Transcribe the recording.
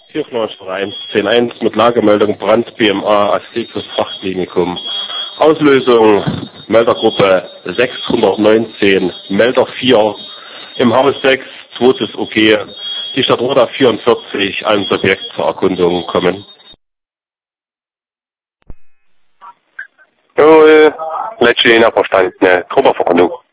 491 10.1 mit Lagemeldung Brand BMA Astekus Frachtklinikum. Auslösung Meldergruppe 619, Melder 4 im Haus 6, zweites OK. Die Stadtroda 44 ans Objekt zur Erkundung kommen. Jawohl, letzte verstandene Trupperverordnung.